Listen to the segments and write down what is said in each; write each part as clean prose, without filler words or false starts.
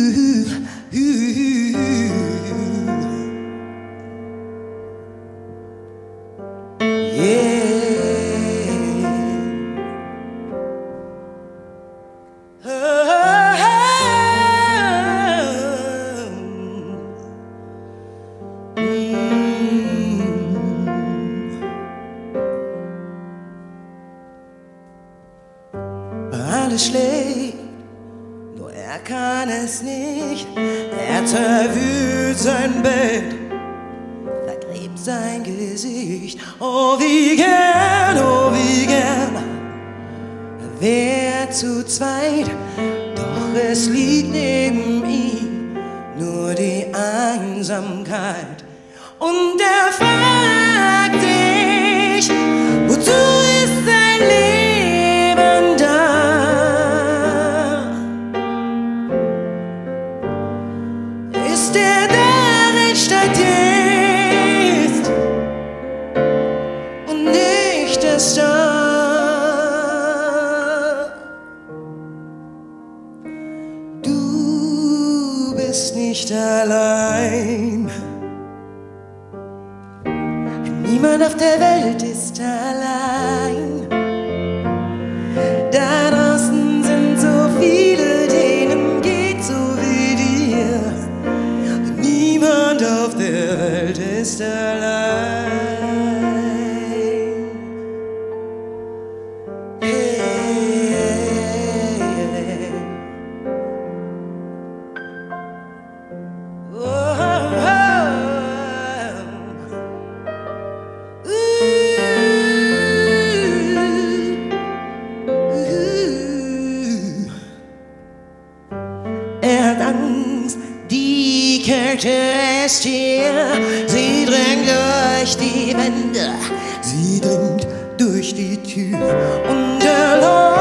Alles schlägt, nur er kann es nicht. Er zerwühlt sein Bett, vergräbt sein Gesicht. Oh wie gern wär zu zweit, doch es liegt neben ihm nur die Einsamkeit. Und er fragt sich, wozu ist sein Leben da? Ist er darin Statist und nicht der Star? Du bist nicht allein. Niemand auf der Welt ist allein. Da draußen sind so viele, denen geht so wie dir. Niemand auf der Welt ist allein. Er hat Angst, die Kälte ist hier. Sie dringt durch die Wände, sie dringt durch die Tür. Und er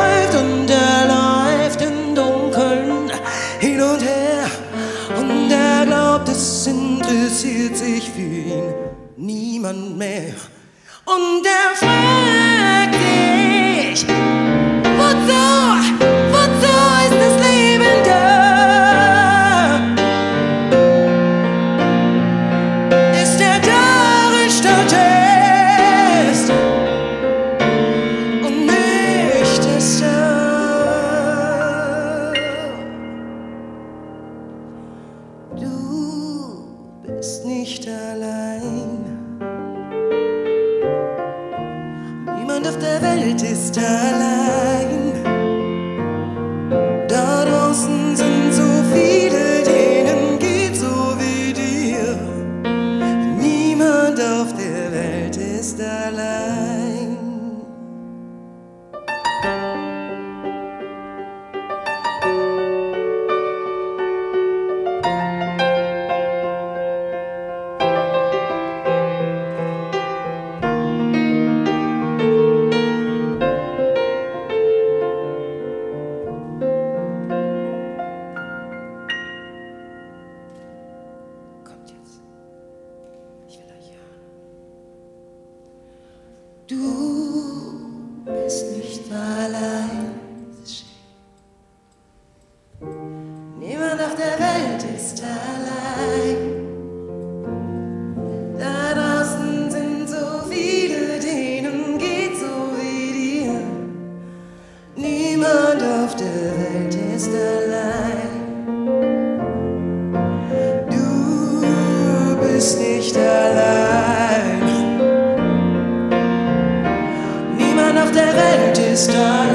läuft im Dunkeln hin und her. Und er glaubt, es interessiert sich für ihn niemand mehr. Und er fragt sich, wozu ist das Leben da? Ist er darin Statist und nicht der Star? Du bist nicht allein. Niemand auf der Welt ist allein. Da draußen sind so viele, denen geht so wie dir. Niemand auf der Welt ist allein. Du bist nicht allein. Niemand auf der Welt ist allein. Da draußen sind so viele, denen geht so wie dir. Niemand auf der Welt ist allein. Du bist nicht allein. Auf der Welt ist da.